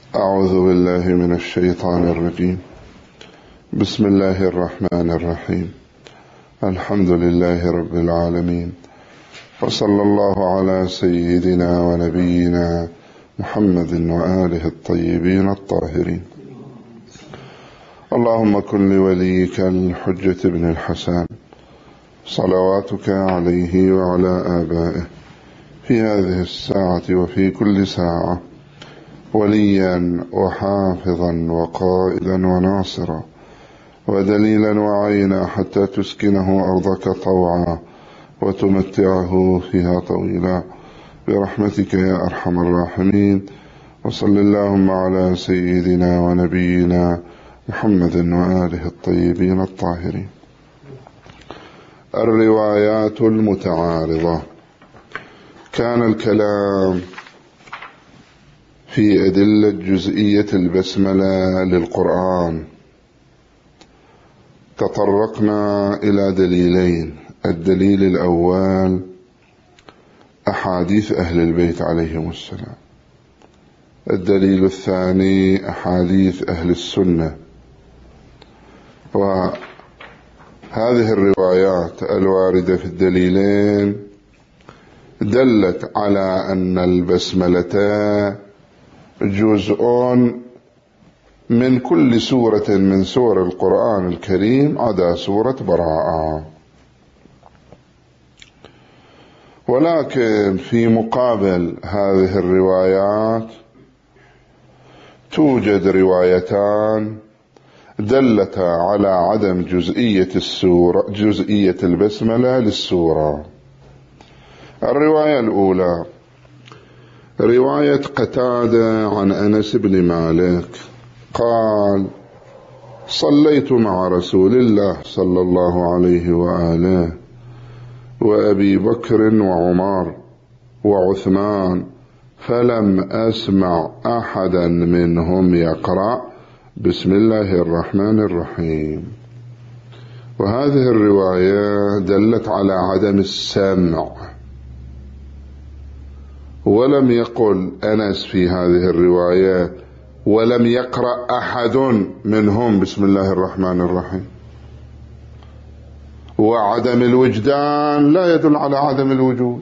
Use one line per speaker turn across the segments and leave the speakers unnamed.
أعوذ بالله من الشيطان الرجيم. بسم الله الرحمن الرحيم. الحمد لله رب العالمين، وصلى الله على سيدنا ونبينا محمد وآله الطيبين الطاهرين. اللهم كن لوليك الحجة بن الحسن صلواتك عليه وعلى آبائه في هذه الساعة وفي كل ساعة وليا وحافظا وقائدا وناصرا ودليلا وعينا حتى تسكنه أرضك طوعا وتمتعه فيها طويلا برحمتك يا أرحم الراحمين. وصل اللهم على سيدنا ونبينا محمد وآله الطيبين الطاهرين. الروايات المتعارضة. كان الكلام في أدلة جزئية البسملة للقرآن. تطرقنا إلى دليلين: الدليل الأول أحاديث أهل البيت عليهم السلام، الدليل الثاني أحاديث أهل السنة. وهذه الروايات الواردة في الدليلين دلت على أن البسملة جزء من كل سورة من سور القرآن الكريم عدا سورة براءة. ولكن في مقابل هذه الروايات توجد روايتان دلتا على عدم جزئية البسملة للسورة. الرواية الأولى رواية قتادة عن أنس بن مالك قال: صليت مع رسول الله صلى الله عليه وآله وأبي بكر وعمر وعثمان فلم أسمع أحدا منهم يقرأ بسم الله الرحمن الرحيم. وهذه الرواية دلت على عدم السمع، ولم يقل أنس في هذه الرواية ولم يقرأ أحد منهم بسم الله الرحمن الرحيم. وعدم الوجدان لا يدل على عدم الوجود،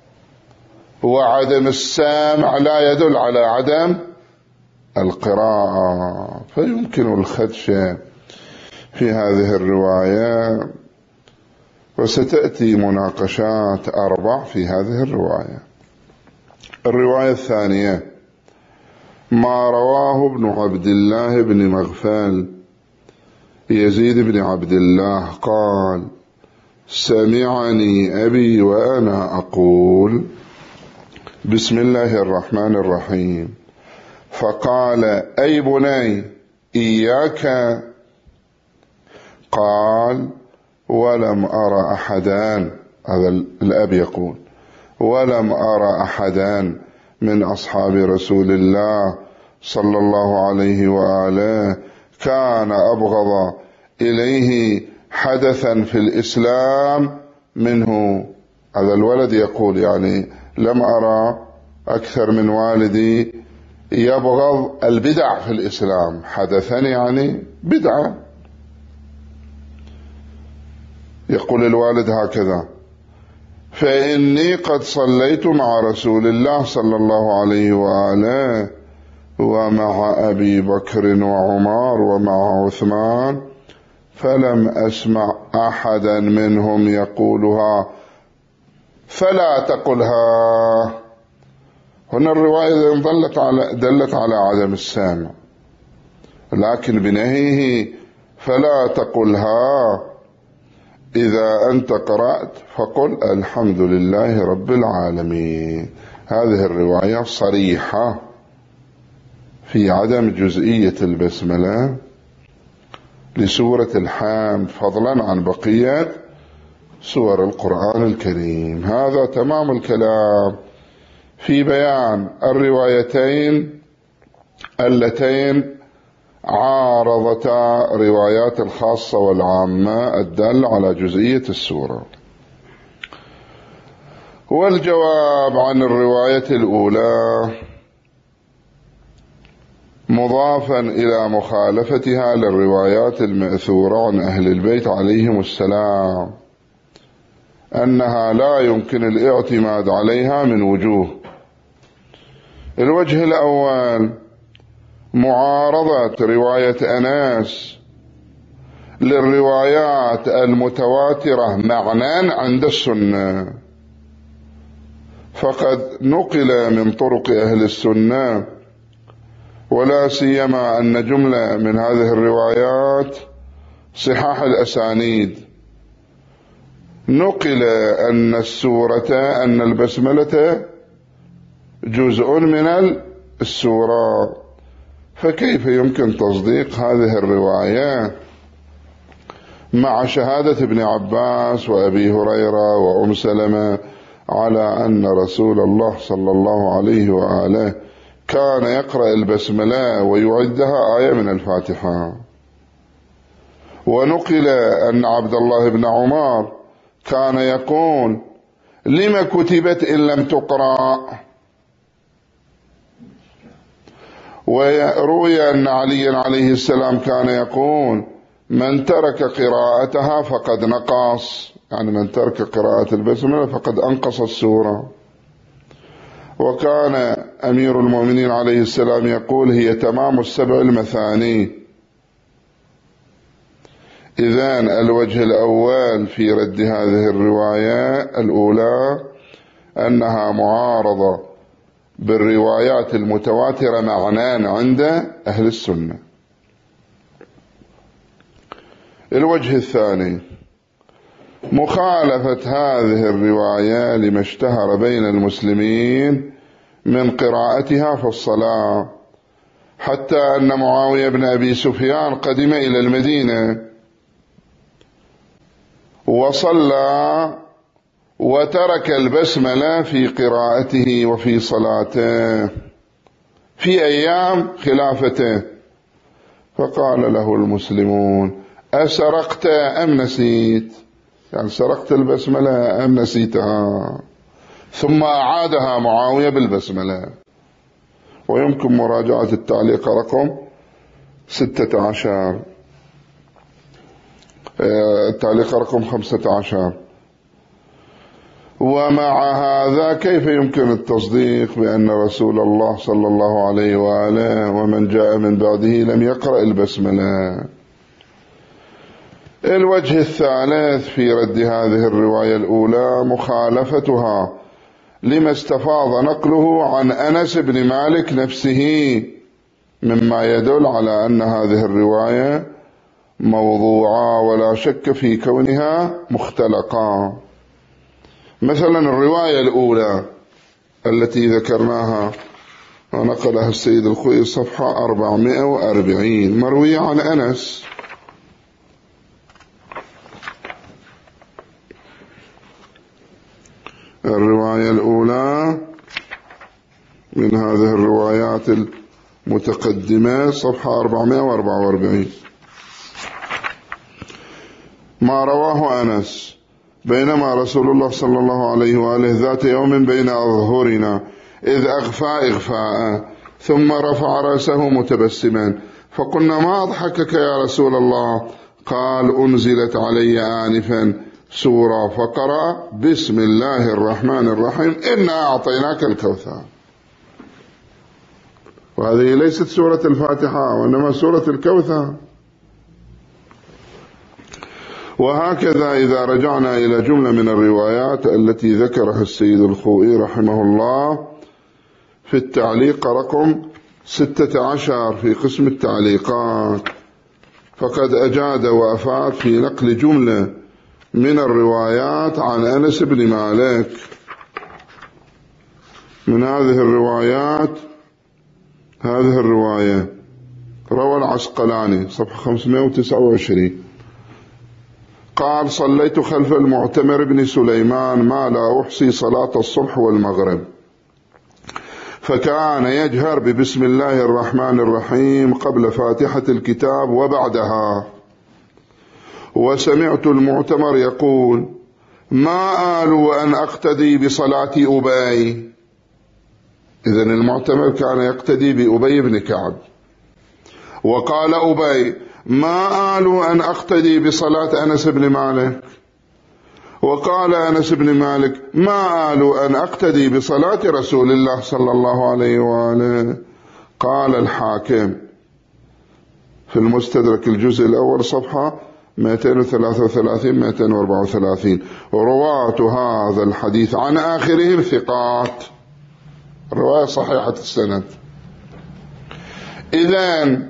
وعدم السمع لا يدل على عدم القراءة، فيمكن الخدش في هذه الرواية. وستأتي مناقشات 4 في هذه الرواية. الرواية الثانية ما رواه ابن عبد الله بن مغفل يزيد بن عبد الله قال: سمعني أبي وأنا أقول بسم الله الرحمن الرحيم، فقال: أي بني إياك. قال: ولم أرى أحدا، هذا الأب يقول، ولم أرى أحدا من أصحاب رسول الله صلى الله عليه وآله كان أبغض إليه حدثا في الإسلام منه. هذا الولد يقول يعني لم أرى أكثر من والدي يبغض البدع في الإسلام. حدثا يعني بدعة. يقول الوالد هكذا: فإني قد صليت مع رسول الله صلى الله عليه وآله ومع أبي بكر وعمر ومع عثمان فلم أسمع أحدا منهم يقولها فلا تقلها. هنا الرواية دلت على عدم السامع، لكن بنهيه فلا تقلها. إذا أنت قرأت فقل الحمد لله رب العالمين. هذه الرواية صريحة في عدم جزئية البسملة لسورة الحمد فضلا عن بقية سور القرآن الكريم. هذا تمام الكلام في بيان الروايتين اللتين عارضتا روايات الخاصة والعامة الدالة على جزئية السورة. والجواب عن الرواية الأولى مضافا إلى مخالفتها للروايات المأثورة عن أهل البيت عليهم السلام أنها لا يمكن الاعتماد عليها من وجوه. الوجه الأول معارضة رواية أنس للروايات المتواترة معنى عند السنة، فقد نقل من طرق أهل السنة ولا سيما أن جملة من هذه الروايات صحاح الأسانيد نقل أن أن البسملة جزء من السورة، فكيف يمكن تصديق هذه الرواية مع شهادة ابن عباس وأبي هريرة وأم سلمة على أن رسول الله صلى الله عليه وآله كان يقرأ البسملة ويعدها آية من الفاتحة؟ ونقل أن عبد الله بن عمر كان يقول لما كتبت إن لم تقرأ، وروي أن علي عليه السلام كان يقول من ترك قراءتها فقد نقص، يعني من ترك قراءة البسملة فقد أنقص السورة. وكان أمير المؤمنين عليه السلام يقول هي تمام 7 المثاني. إذن الوجه الأول في رد هذه الرواية الأولى أنها معارضة بالروايات المتواترة معنان عند أهل السنة. الوجه الثاني مخالفة هذه الرواية لما اشتهر بين المسلمين من قراءتها في الصلاة، حتى أن معاوية بن أبي سفيان قدم إلى المدينة وصلى وترك البسملة في قراءته وفي صلاته في أيام خلافته، فقال له المسلمون أسرقت أم نسيت؟ يعني سرقت البسملة أم نسيتها؟ ثم أعادها معاوية بالبسملة. ويمكن مراجعة التعليق رقم 16، التعليق رقم 15. ومع هذا كيف يمكن التصديق بأن رسول الله صلى الله عليه وآله ومن جاء من بعده لم يقرأ البسملة؟ الوجه الثالث في رد هذه الرواية الأولى مخالفتها لما استفاض نقله عن أنس بن مالك نفسه مما يدل على أن هذه الرواية موضوعة ولا شك في كونها مختلقة. مثلا الرواية الأولى التي ذكرناها ونقلها السيد الخوئي صفحة 440 مروية عن أنس. الرواية الأولى من هذه الروايات المتقدمة صفحة 444 ما رواه أنس: بينما رسول الله صلى الله عليه وآله ذات يوم بين أظهرنا إذ أغفى إغفاء ثم رفع رأسه متبسما فقلنا ما أضحكك يا رسول الله؟ قال أنزلت علي آنفا سورة فقرأ بسم الله الرحمن الرحيم إنا أعطيناك الكوثر. وهذه ليست سورة الفاتحة وإنما سورة الكوثر. وهكذا إذا رجعنا إلى جملة من الروايات التي ذكرها السيد الخوئي رحمه الله في التعليق رقم 16 في قسم التعليقات، فقد أجاد وأفاد في نقل جملة من الروايات عن أنس بن مالك. من هذه الروايات هذه الرواية روى العسقلاني صفحة 529 قال: صليت خلف المعتمر بن سليمان ما لا أحصي صلاة الصبح والمغرب، فكان يجهر ببسم الله الرحمن الرحيم قبل فاتحة الكتاب وبعدها، وسمعت المعتمر يقول: ما آلوا أن أقتدي بصلاة أبي. إذن المعتمر كان يقتدي بأبي بن كعب وقال أبي: ما آل أن أقتدي بصلاة أنس بن مالك. وقال أنس بن مالك: ما آل أن أقتدي بصلاة رسول الله صلى الله عليه وآله. قال الحاكم في المستدرك الجزء الأول صفحة 233-234: رواة هذا الحديث عن آخرهم ثقات، رواية صحيحة السند. إذن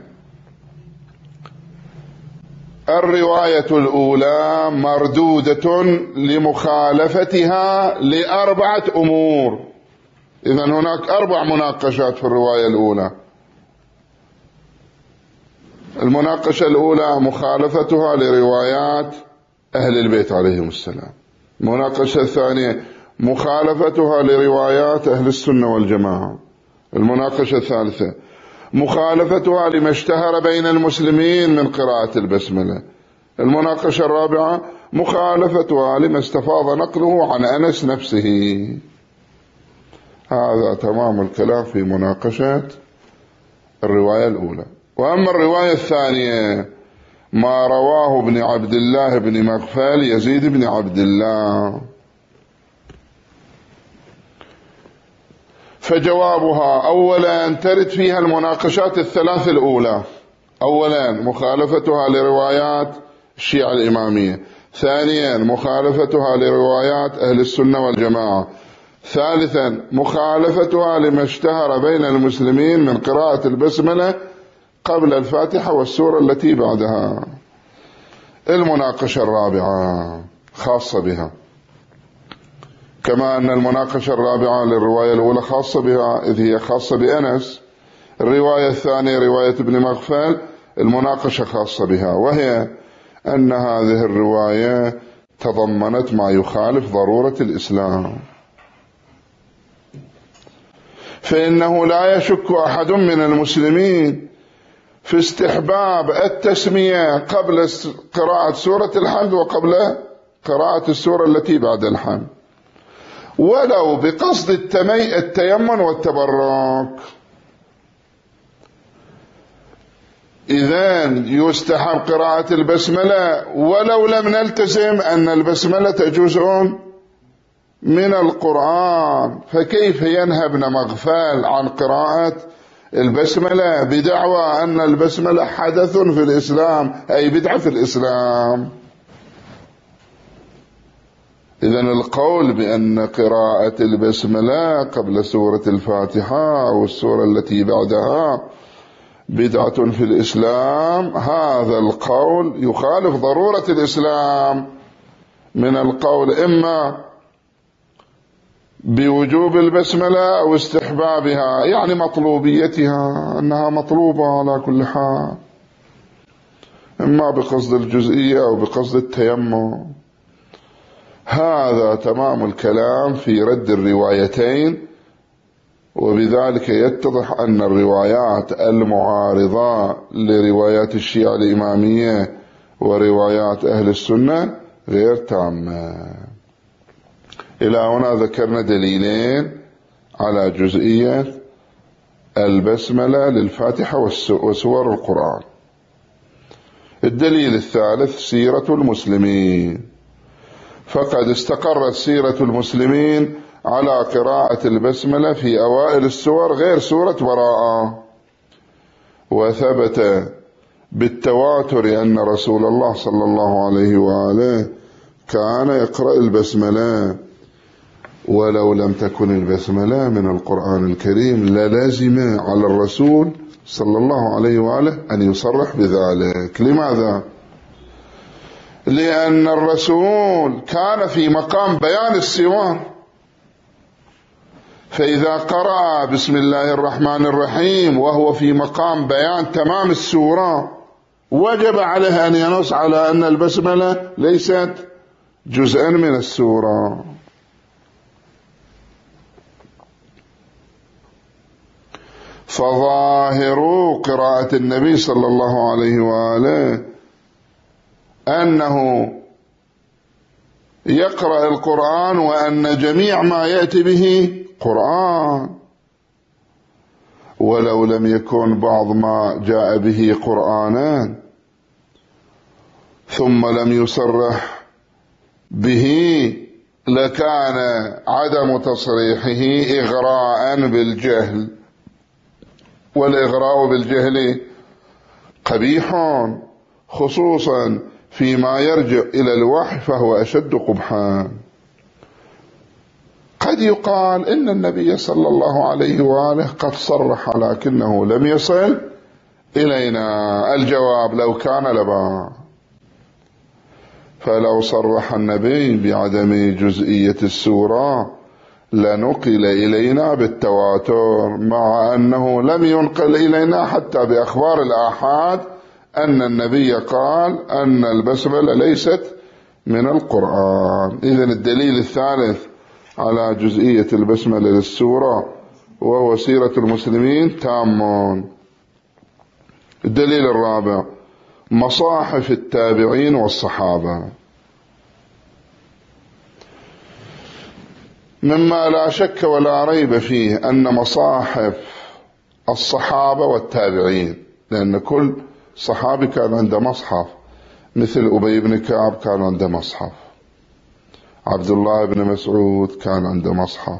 الرواية الأولى مردودة لمخالفتها لأربعة أمور. إذن هناك 4 مناقشات في الرواية الأولى. المناقشة الأولى مخالفتها لروايات أهل البيت عليهم السلام. المناقشة الثانية مخالفتها لروايات أهل السنة والجماعة. المناقشة الثالثة مخالفتها لما اشتهر بين المسلمين من قراءة البسملة. المناقشة الرابعة مخالفتها لما استفاض نقله عن أنس نفسه. هذا تمام الكلام في مناقشة الرواية الأولى. وأما الرواية الثانية ما رواه ابن عبد الله بن مغفل يزيد بن عبد الله، فجوابها: أولا ترد فيها المناقشات الثلاث الأولى. أولا مخالفتها لروايات الشيعة الإمامية، ثانيا مخالفتها لروايات أهل السنة والجماعة، ثالثا مخالفتها لما اشتهر بين المسلمين من قراءة البسملة قبل الفاتحة والسورة التي بعدها. المناقشة الرابعة خاصة بها، كما أن المناقشة الرابعة للرواية الأولى خاصة بها إذ هي خاصة بأنس. الرواية الثانية رواية ابن مغفل المناقشة خاصة بها، وهي أن هذه الرواية تضمنت ما يخالف ضرورة الإسلام، فإنه لا يشك أحد من المسلمين في استحباب التسمية قبل قراءة سورة الحمد وقبل قراءة السورة التي بعد الحمد، ولو بقصد التيمم والتبرك. إذن يستحب قراءة البسملة ولو لم نلتزم أن البسملة جزء من القرآن، فكيف ينهى ابن مغفل عن قراءة البسملة بدعوى أن البسملة حدث في الإسلام أي بدعة في الإسلام؟ إذن القول بأن قراءة البسملة قبل سورة الفاتحة أو السورة التي بعدها بدعة في الإسلام، هذا القول يخالف ضرورة الإسلام من القول إما بوجوب البسملة أو استحبابها، يعني مطلوبيتها أنها مطلوبة على كل حال، إما بقصد الجزئية أو بقصد التيمم. هذا تمام الكلام في رد الروايتين، وبذلك يتضح أن الروايات المعارضة لروايات الشيعة الإمامية وروايات أهل السنة غير تامة. إلى هنا ذكرنا دليلين على جزئية البسملة للفاتحة وسور القرآن. الدليل الثالث سيرة المسلمين، فقد استقرت سيرة المسلمين على قراءة البسملة في أوائل السور غير سورة براءة، وثبت بالتواتر أن رسول الله صلى الله عليه وآله كان يقرأ البسملة، ولو لم تكن البسملة من القرآن الكريم للازم على الرسول صلى الله عليه وآله أن يصرح بذلك. لماذا؟ لأن الرسول كان في مقام بيان السور، فإذا قرأ بسم الله الرحمن الرحيم وهو في مقام بيان تمام السورة وجب عليه أن ينص على أن البسملة ليست جزءا من السورة. فظاهر قراءة النبي صلى الله عليه وآله أنه يقرأ القرآن وأن جميع ما يأتي به قرآن، ولو لم يكن بعض ما جاء به قرآنا ثم لم يصرح به لكان عدم تصريحه إغراء بالجهل، والإغراء بالجهل قبيح، خصوصا فيما يرجع إلى الوحي فهو أشد قبحا. قد يقال إن النبي صلى الله عليه وآله قد صرح لكنه لم يصل إلينا. الجواب لو كان لبا، فلو صرح النبي بعدم جزئية السورة لنقل إلينا بالتواتر، مع أنه لم ينقل إلينا حتى بأخبار الآحاد أن النبي قال أن البسملة ليست من القرآن. إذن الدليل الثالث على جزئية البسملة للسورة وهو سيرة المسلمين تام. الدليل الرابع مصاحف التابعين والصحابة، مما لا شك ولا ريب فيه أن مصاحف الصحابة والتابعين، لأن كل صحابي كان عنده مصحف، مثل أبي بن كعب كان عنده مصحف، عبد الله بن مسعود كان عنده مصحف،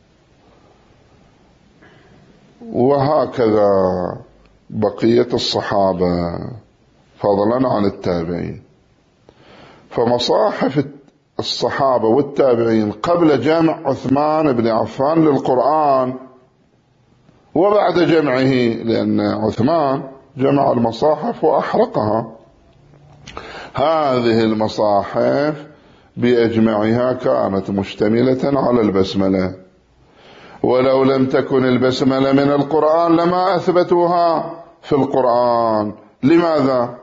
وهكذا بقية الصحابة فضلا عن التابعين. فمصاحف الصحابة والتابعين قبل جمع عثمان بن عفان للقرآن وبعد جمعه، لأن عثمان جمع المصاحف وأحرقها، هذه المصاحف بأجمعها كانت مشتملة على البسملة، ولو لم تكن البسملة من القرآن لما أثبتوها في القرآن. لماذا؟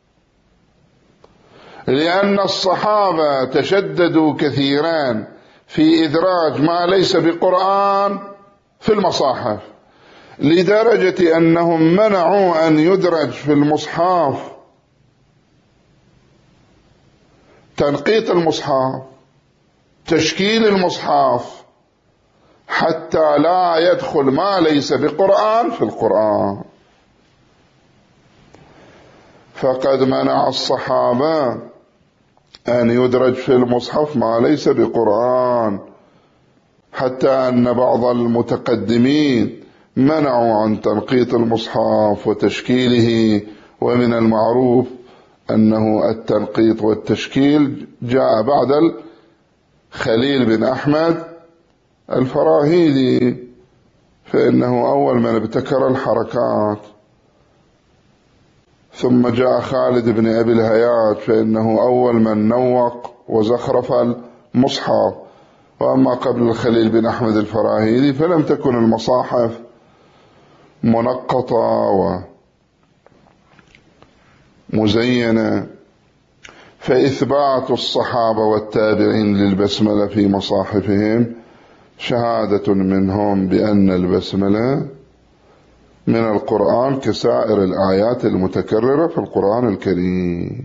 لأن الصحابة تشددوا كثيرا في إدراج ما ليس بقرآن في المصاحف، لدرجة أنهم منعوا أن يدرج في المصحف تنقيط المصحف، تشكيل المصحف، حتى لا يدخل ما ليس بقرآن في القرآن. فقد منع الصحابة أن يدرج في المصحف ما ليس بقرآن، حتى أن بعض المتقدمين منعوا عن تنقيط المصحف وتشكيله. ومن المعروف أنه التنقيط والتشكيل جاء بعد الخليل بن أحمد الفراهيدي، فإنه أول من ابتكر الحركات، ثم جاء خالد بن أبي الهياج فإنه أول من نوق وزخرف المصحف. وأما قبل الخليل بن أحمد الفراهيدي فلم تكن المصاحف منقطة ومزينة. فإثبات الصحابة والتابعين للبسملة في مصاحفهم شهادة منهم بأن البسملة من القرآن كسائر الآيات المتكررة في القرآن الكريم.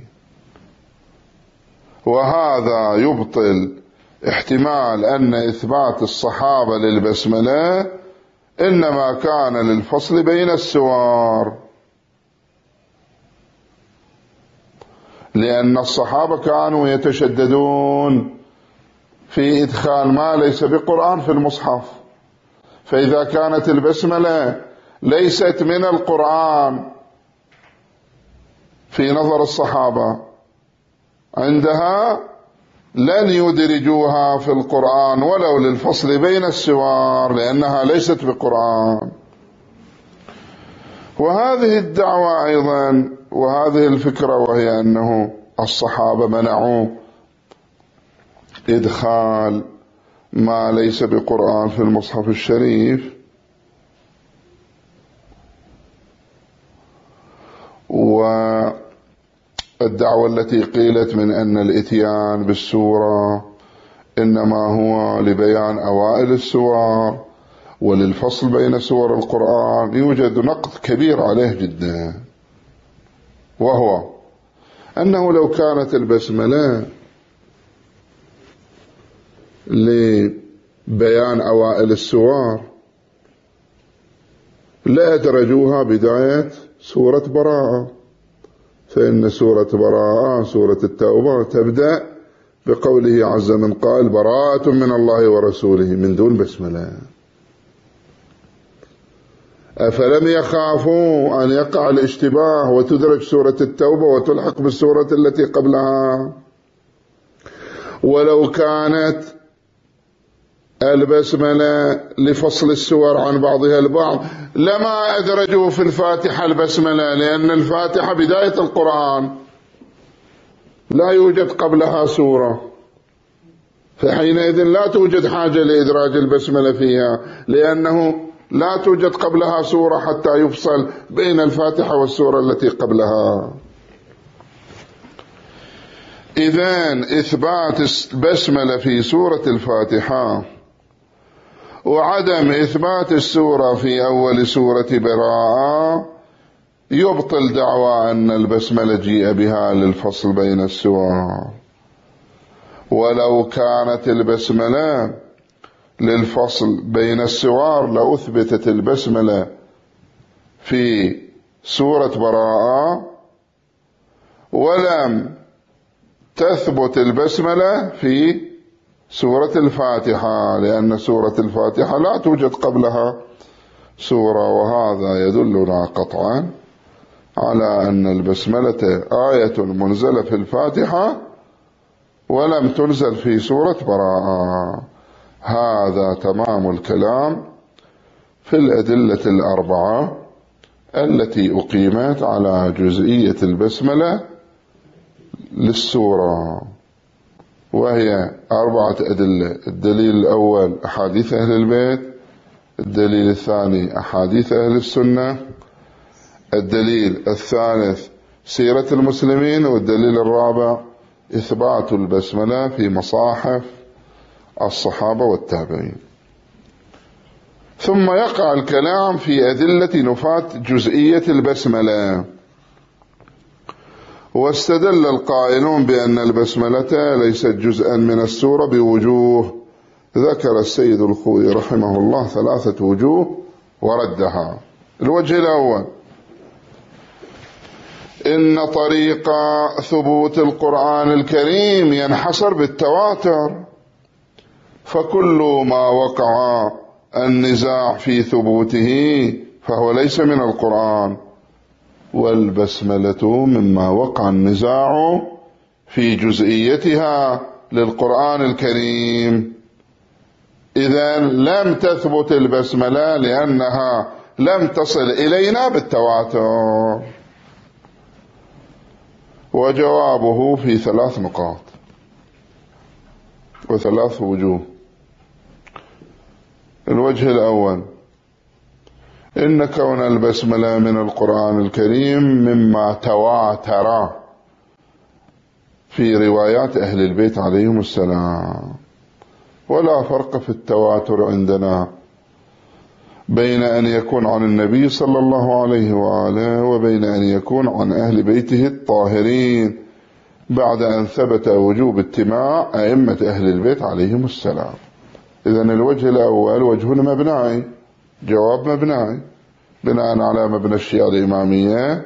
وهذا يبطل احتمال أن إثبات الصحابة للبسملة إنما كان للفصل بين السور، لأن الصحابة كانوا يتشددون في إدخال ما ليس بقرآن في المصحف. فإذا كانت البسملة ليست من القرآن في نظر الصحابة، عندها لن يدرجوها في القرآن ولو للفصل بين السور، لأنها ليست بقرآن. وهذه الدعوة أيضا وهذه الفكرة، وهي أنه الصحابة منعوا إدخال ما ليس بقرآن في المصحف الشريف، والدعوة التي قيلت من أن الإتيان بالسورة إنما هو لبيان أوائل السور وللفصل بين سور القرآن، يوجد نقد كبير عليه جدا، وهو أنه لو كانت البسملة لبيان أوائل السور لأدرجوها بداية سورة براءة، فإن سورة براءة سورة التوبة تبدأ بقوله عز من قائل براءة من الله ورسوله من دون بسملة. أفلم يخافوا أن يقع الاشتباه وتدرج سورة التوبة وتلحق بالسورة التي قبلها؟ ولو كانت البسملة لفصل السور عن بعضها البعض لما أدرجوا في الفاتحة البسملة، لأن الفاتحة بداية القرآن لا يوجد قبلها سورة، فحينئذ لا توجد حاجة لإدراج البسملة فيها، لأنه لا توجد قبلها سورة حتى يفصل بين الفاتحة والسورة التي قبلها. إذن إثبات البسملة في سورة الفاتحة وعدم إثبات السورة في أول سورة براءة يبطل دعوى أن البسملة جيء بها للفصل بين السور. ولو كانت البسملة للفصل بين السور لأثبتت البسملة في سورة براءة ولم تثبت البسملة في سورة الفاتحة، لأن سورة الفاتحة لا توجد قبلها سورة، وهذا يدلنا قطعا على أن البسملة آية منزلة في الفاتحة ولم تنزل في سورة براءة. هذا تمام الكلام في الأدلة الأربعة التي أقيمت على جزئية البسملة للسورة، وهي 4 أدلة. الدليل الأول أحاديث أهل البيت، الدليل الثاني أحاديث أهل السنة، الدليل الثالث سيرة المسلمين، والدليل الرابع إثبات البسملة في مصاحف الصحابة والتابعين. ثم يقع الكلام في أدلة نفاة جزئية البسملة. واستدل القائلون بأن البسملة ليست جزءا من السورة بوجوه، ذكر السيد الخوئي رحمه الله 3 وجوه وردها. الوجه الأول: إن طريق ثبوت القرآن الكريم ينحصر بالتواتر، فكل ما وقع النزاع في ثبوته فهو ليس من القرآن، والبسملة مما وقع النزاع في جزئيتها للقرآن الكريم. إذن لم تثبت البسملة لأنها لم تصل إلينا بالتواتر. وجوابه في 3 نقاط و3 وجوه. الوجه الأول: إن كون البسملة من القرآن الكريم مما تواتر في روايات أهل البيت عليهم السلام، ولا فرق في التواتر عندنا بين أن يكون عن النبي صلى الله عليه وآله وبين أن يكون عن أهل بيته الطاهرين، بعد أن ثبت وجوب اتباع أئمة أهل البيت عليهم السلام. إذن الوجه الأول وجه مبنائي، جواب مبنائي بناء على مبنى الشيعة الإمامية.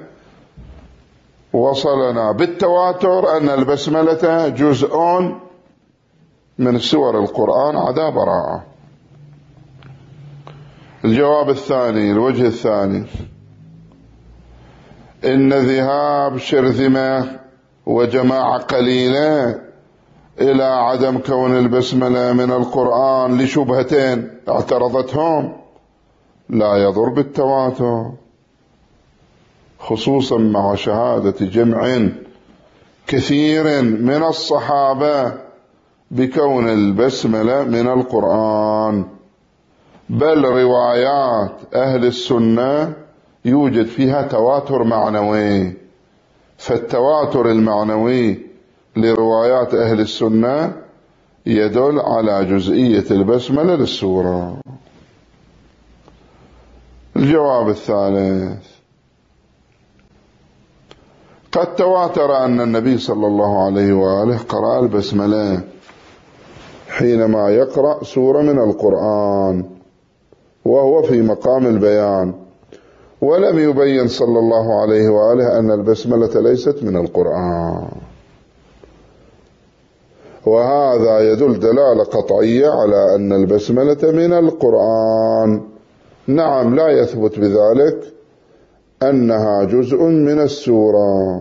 وصلنا بالتواتر أن البسملة جزء من سور القرآن عدا براءة. الجواب الثاني، الوجه الثاني: إن ذهاب شرذمة وجماعة قليلة إلى عدم كون البسملة من القرآن لشبهتين اعترضتهم لا يضر بالتواتر، خصوصا مع شهادة جمع كثير من الصحابة بكون البسملة من القرآن، بل روايات أهل السنة يوجد فيها تواتر معنوي، فالتواتر المعنوي لروايات أهل السنة يدل على جزئية البسملة للسورة. الجواب الثالث: قد تواتر أن النبي صلى الله عليه وآله قرأ البسملة حينما يقرأ سورة من القرآن وهو في مقام البيان، ولم يبين صلى الله عليه وآله أن البسملة ليست من القرآن، وهذا يدل دلالة قطعية على أن البسملة من القرآن. نعم، لا يثبت بذلك أنها جزء من السورة.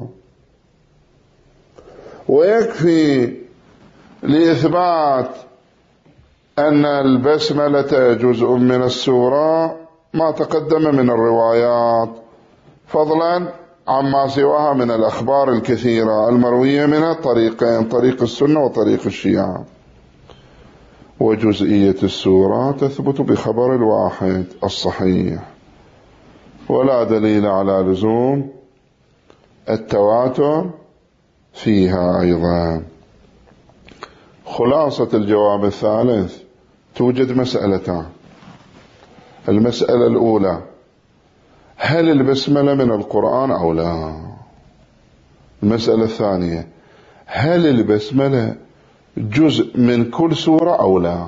ويكفي لإثبات أن البسملة جزء من السورة ما تقدم من الروايات، فضلا عما سواها من الأخبار الكثيرة المروية من الطريقين، طريق السنة وطريق الشيعة. وجزئية السورة تثبت بخبر الواحد الصحيح، ولا دليل على لزوم التواتر فيها أيضا. خلاصة الجواب الثالث: توجد مسألتان. المسألة الأولى: هل البسملة من القرآن أو لا؟ المسألة الثانية: هل البسملة جزء من كل سورة أو لا؟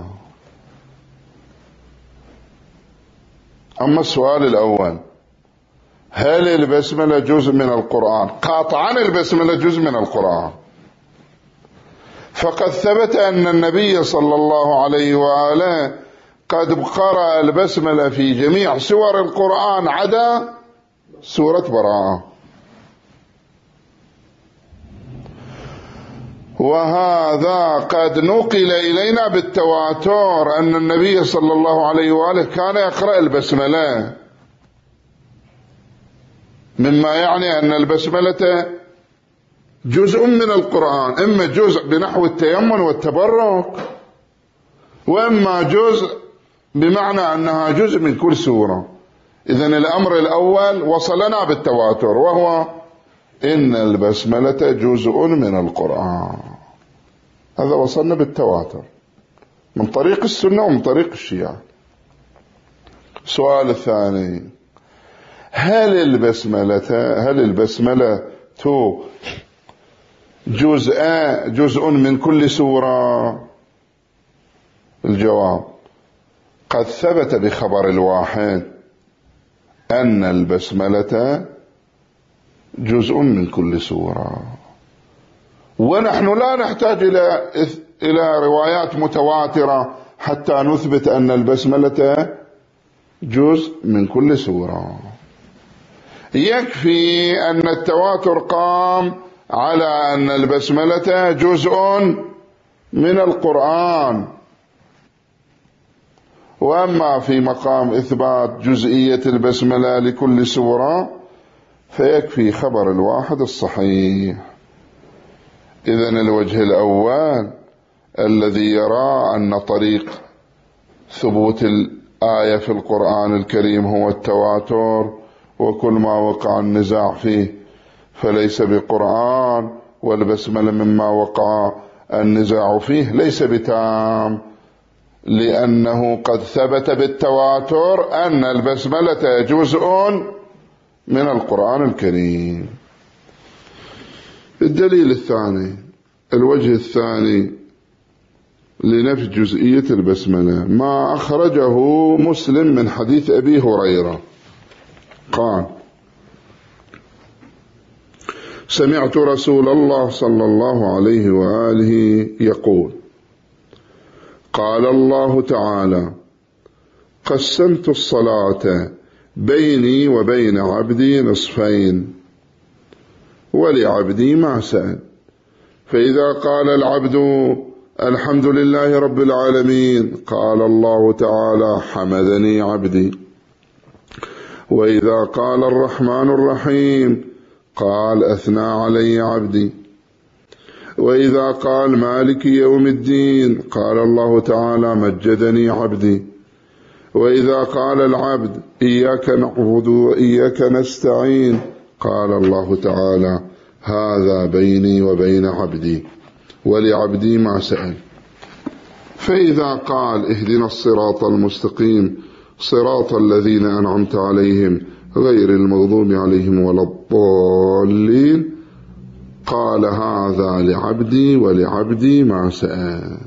أما السؤال الأول، هل البسملة جزء من القرآن؟ قاطعا البسملة جزء من القرآن، فقد ثبت أن النبي صلى الله عليه وآله قد قرأ البسملة في جميع سور القرآن عدا سورة براءة. وهذا قد نقل إلينا بالتواتر أن النبي صلى الله عليه وآله كان يقرأ البسملة، مما يعني أن البسملة جزء من القرآن، إما جزء بنحو التيمم والتبرك، وإما جزء بمعنى أنها جزء من كل سورة. إذن الأمر الأول وصلنا بالتواتر، وهو إن البسملة جزء من القرآن. هذا وصلنا بالتواتر من طريق السنة ومن طريق الشيعة. السؤال الثاني: هل البسملة جزء من كل سورة؟ الجواب: قد ثبت بخبر الواحد أن البسملة جزء من كل سورة، ونحن لا نحتاج إلى روايات متواترة حتى نثبت أن البسملة جزء من كل سورة. يكفي أن التواتر قام على أن البسملة جزء من القرآن. وأما في مقام إثبات جزئية البسملة لكل سورة فيكفي خبر الواحد الصحيح. إذن الوجه الأول الذي يرى أن طريق ثبوت الآية في القرآن الكريم هو التواتر، وكل ما وقع النزاع فيه فليس بقرآن، والبسملة مما وقع النزاع فيه ليس بتام، لأنه قد ثبت بالتواتر أن البسملة جزء من القرآن الكريم. الدليل الثاني، الوجه الثاني لنفي جزئية البسملة، ما أخرجه مسلم من حديث أبي هريرة قال: سمعت رسول الله صلى الله عليه وآله يقول: قال الله تعالى: قسمت الصلاة بيني وبين عبدي نصفين، ولعبدي ما سأل، فإذا قال العبد الحمد لله رب العالمين قال الله تعالى: حمدني عبدي. وإذا قال الرحمن الرحيم قال: أثنى علي عبدي. وإذا قال مالك يوم الدين قال الله تعالى: مجدني عبدي. وإذا قال العبد إياك نعبد وإياك نستعين قال الله تعالى: هذا بيني وبين عبدي ولعبدي ما سأل. فإذا قال اهدنا الصراط المستقيم صراط الذين أنعمت عليهم غير المغضوب عليهم ولا الضالين قال: هذا لعبدي ولعبدي ما سأل.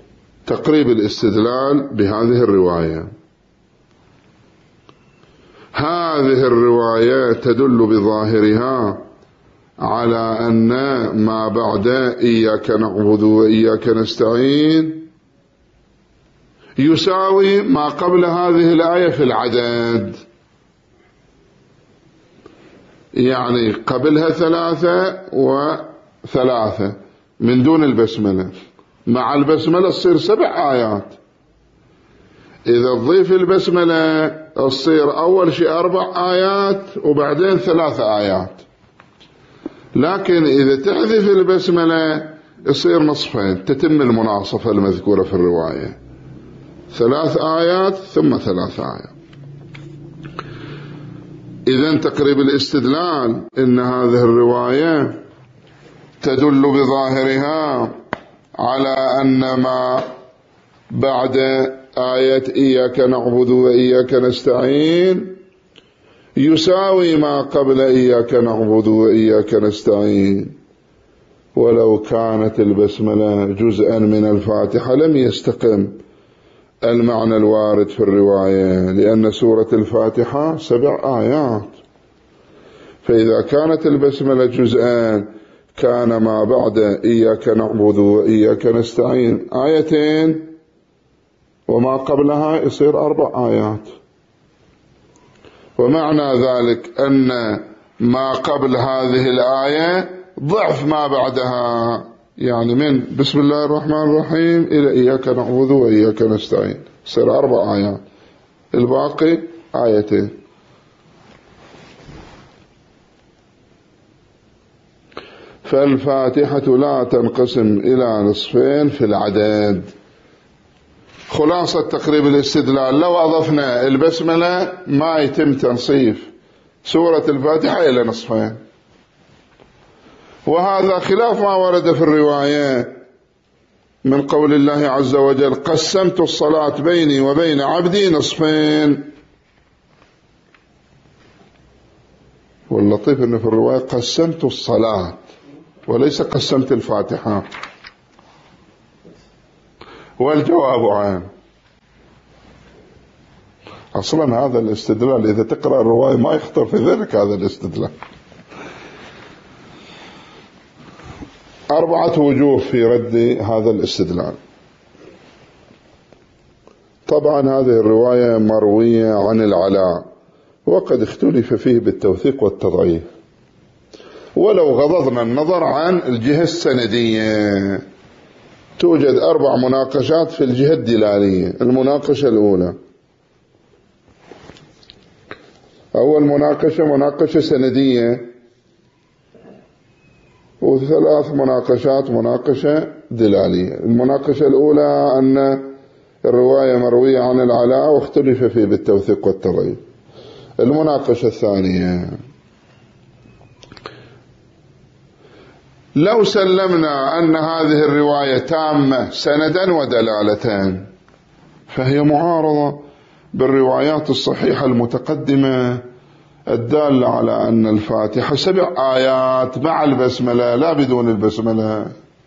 تقريب الاستدلال بهذه الرواية: هذه الرواية تدل بظاهرها على أن ما بعد إياك نعبد وإياك نستعين يساوي ما قبل هذه الآية في العدد، يعني قبلها 3 و3 من دون البسملة، مع البسملة تصير 7 آيات. إذا تضيف البسملة تصير أول شيء 4 آيات وبعدين 3 آيات، لكن إذا تحذف البسملة يصير نصفين، تتم المناصفة المذكورة في الرواية، 3 آيات ثم 3 آيات. إذن تقريب الاستدلال إن هذه الرواية تدل بظاهرها على أن ما بعد آية إياك نعبد وإياك نستعين يساوي ما قبل إياك نعبد وإياك نستعين. ولو كانت البسملة جزءا من الفاتحة لم يستقم المعنى الوارد في الرواية، لأن سورة الفاتحة 7 آيات، فإذا كانت البسملة جزءان كان ما بعد إياك نعبد وإياك نستعين 2 وما قبلها يصير 4 آيات. ومعنى ذلك أن ما قبل هذه الآية ضعف ما بعدها، يعني من بسم الله الرحمن الرحيم إلى إياك نعبد وإياك نستعين يصير 4 آيات، الباقي 2. فالفاتحة لا تنقسم إلى نصفين في العدد. خلاصة تقريب الاستدلال، لو أضفنا البسملة ما يتم تنصيف سورة الفاتحة إلى نصفين، وهذا خلاف ما ورد في الرواية من قول الله عز وجل قسمت الصلاة بيني وبين عبدي نصفين. واللطيف أنه في الرواية قسمت الصلاة وليس قسمت الفاتحة، والجواب عام. أصلا هذا الاستدلال إذا تقرأ الرواية ما يخطر في ذلك هذا الاستدلال. 4 وجوه في رد هذا الاستدلال. طبعا هذه الرواية مروية عن العلاء، وقد اختلف فيه بالتوثيق والتضعيف، ولو غضضنا النظر عن الجهة السندية توجد 4 مناقشات في الجهة الدلالية. المناقشة الأولى، أول مناقشة سندية، و3 مناقشات مناقشة دلالية. المناقشة الأولى أن الرواية مروية عن العلاء واختلف فيه بالتوثيق والتضعيف. المناقشة الثانية، لو سلمنا أن هذه الرواية تامة سندا ودلالتان فهي معارضة بالروايات الصحيحة المتقدمة الدالة على أن الفاتحة 7 آيات مع البسملة لا بدون البسملة.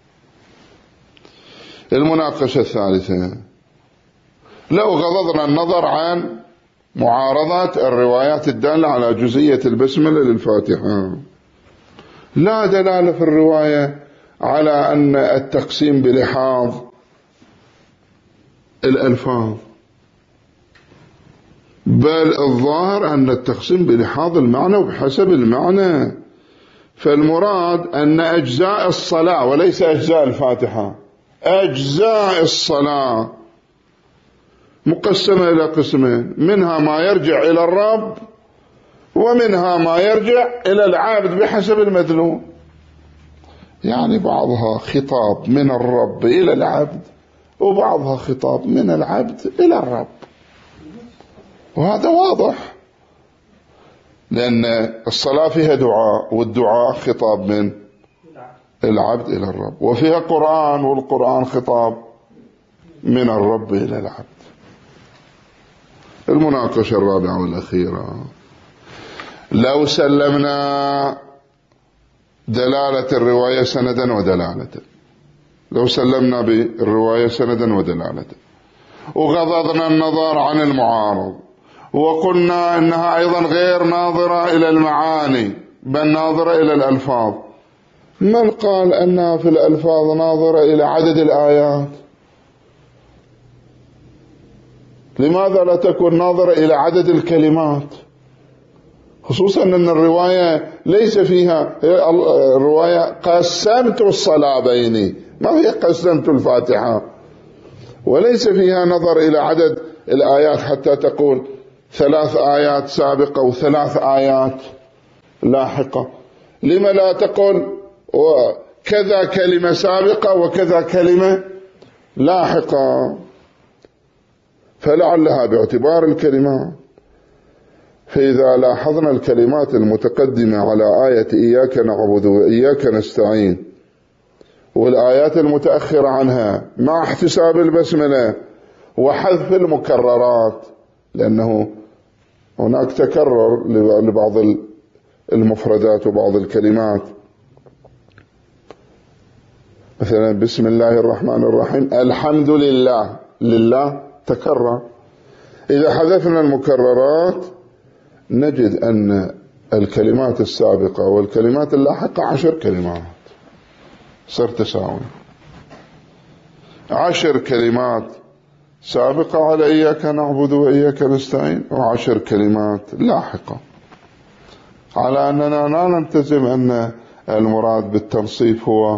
المناقشة الثالثة، لو غضضنا النظر عن معارضة الروايات الدالة على جزئية البسملة للفاتحة، لا دلالة في الرواية على أن التقسيم بلحاظ الألفاظ، بل الظاهر أن التقسيم بلحاظ المعنى وبحسب المعنى. فالمراد أن أجزاء الصلاة وليس أجزاء الفاتحة، أجزاء الصلاة مقسمة إلى قسمين، منها ما يرجع إلى الرب ومنها ما يرجع إلى العبد بحسب المدلول، يعني بعضها خطاب من الرب إلى العبد وبعضها خطاب من العبد إلى الرب، وهذا واضح لأن الصلاة فيها دعاء، والدعاء خطاب من العبد إلى الرب، وفيها قرآن والقرآن خطاب من الرب إلى العبد. المناقشة الرابعة والأخيرة، لو سلمنا دلالة الرواية سندا ودلالة، لو سلمنا بالرواية سندا ودلالة وغضضنا النظر عن المعارض وقلنا إنها أيضا غير ناظرة إلى المعاني بل ناظرة إلى الألفاظ. من قال أنها في الألفاظ ناظرة إلى عدد الآيات؟ لماذا لا تكون ناظرة إلى عدد الكلمات؟ خصوصا أن الرواية ليس فيها الرواية قسمت الصلاة بيني، ما هي قسمت الفاتحة، وليس فيها نظر إلى عدد الآيات حتى تقول 3 آيات سابقة و3 آيات لاحقة. لما لا تقول كذا كلمة سابقة وكذا كلمة لاحقة؟ فلعلها باعتبار الكلمات. فإذا لاحظنا الكلمات المتقدمة على آية إياك نعبد وإياك نستعين والآيات المتأخرة عنها مع احتساب البسملة وحذف المكررات، لأنه هناك تكرر لبعض المفردات وبعض الكلمات، مثلا بسم الله الرحمن الرحيم الحمد لله، لله تكرر. إذا حذفنا المكررات نجد أن الكلمات السابقة والكلمات اللاحقة 10 كلمات، صار تساوي 10 كلمات سابقة على إياك نعبد وإياك نستعين و10 كلمات لاحقة، على أننا لا نلتزم أن المراد بالتنصيف هو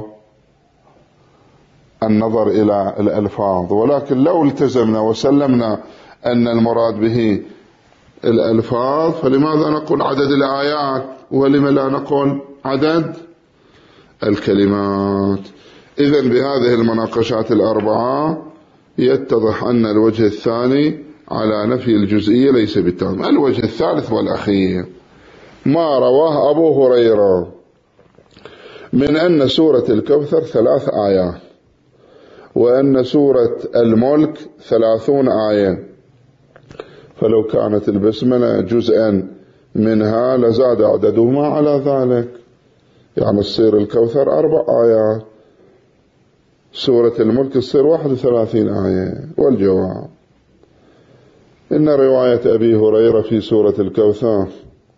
النظر إلى الألفاظ، ولكن لو التزمنا وسلمنا أن المراد به الألفاظ فلماذا نقول عدد الآيات ولما لا نقول عدد الكلمات؟ إذن بهذه المناقشات ال4 يتضح أن الوجه الثاني على نفي الجزئية ليس بالتام. الوجه الثالث والأخير ما رواه أبو هريرة من أن سورة الكوثر 3 آيات وأن سورة الملك 30 آية، فلو كانت البسملة جزءا منها لزاد عددهما على ذلك، يعني تصير الكوثر 4 آيات، سورة الملك تصير 31 آية. والجواب إن رواية أبي هريرة في سورة الكوثر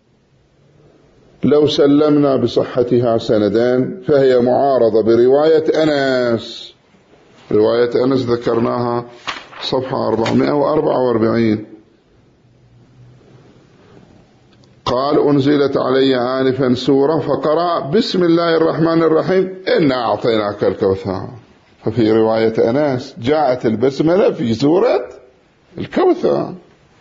لو سلمنا بصحتها سندين فهي معارضة برواية أنس. رواية أنس ذكرناها صفحة 444، قال أنزلت علي آنفا سورة فقرأ بسم الله الرحمن الرحيم إنا أعطيناك الكوثر. ففي رواية أنس جاءت البسملة في سورة الكوثر،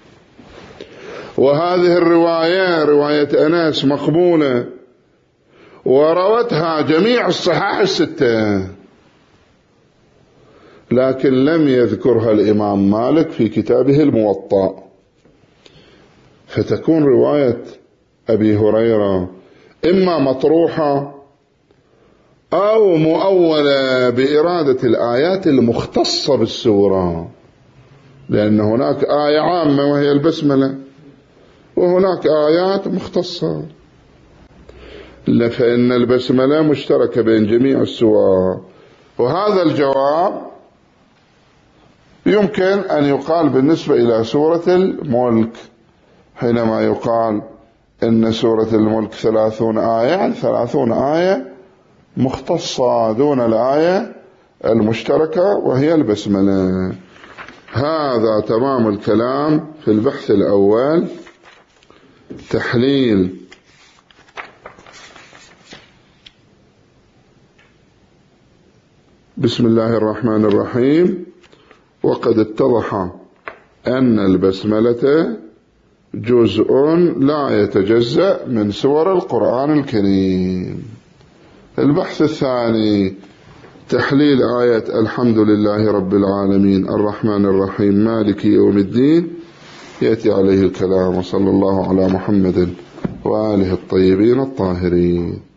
وهذه الرواية رواية أنس مقبولة وروتها جميع الصحاح ال6، لكن لم يذكرها الإمام مالك في كتابه الموطأ، فتكون رواية أبي هريرة إما مطروحة أو مؤولة بإرادة الآيات المختصة بالسورة، لأن هناك آية عامة وهي البسملة وهناك آيات مختصة، فإن البسملة مشتركة بين جميع السور. وهذا الجواب يمكن أن يقال بالنسبة إلى سورة الملك، حينما يقال إن سورة الملك 30 آية، يعني 30 آية مختصة دون الآية المشتركة وهي البسملة. هذا تمام الكلام في البحث الأول. تحليل بسم الله الرحمن الرحيم. وقد اتضح أن البسملة جزء لا يتجزأ من سور القرآن الكريم. البحث الثاني تحليل آية الحمد لله رب العالمين الرحمن الرحيم مالك يوم الدين، يأتي عليه الكلام. وصلى الله على محمد وآله الطيبين الطاهرين.